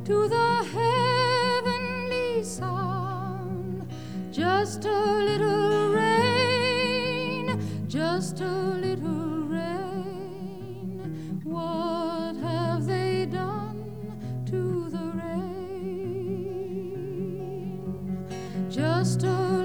to the heavenly sound. Just a little rain, just a little rain. What have they done to the rain? Just a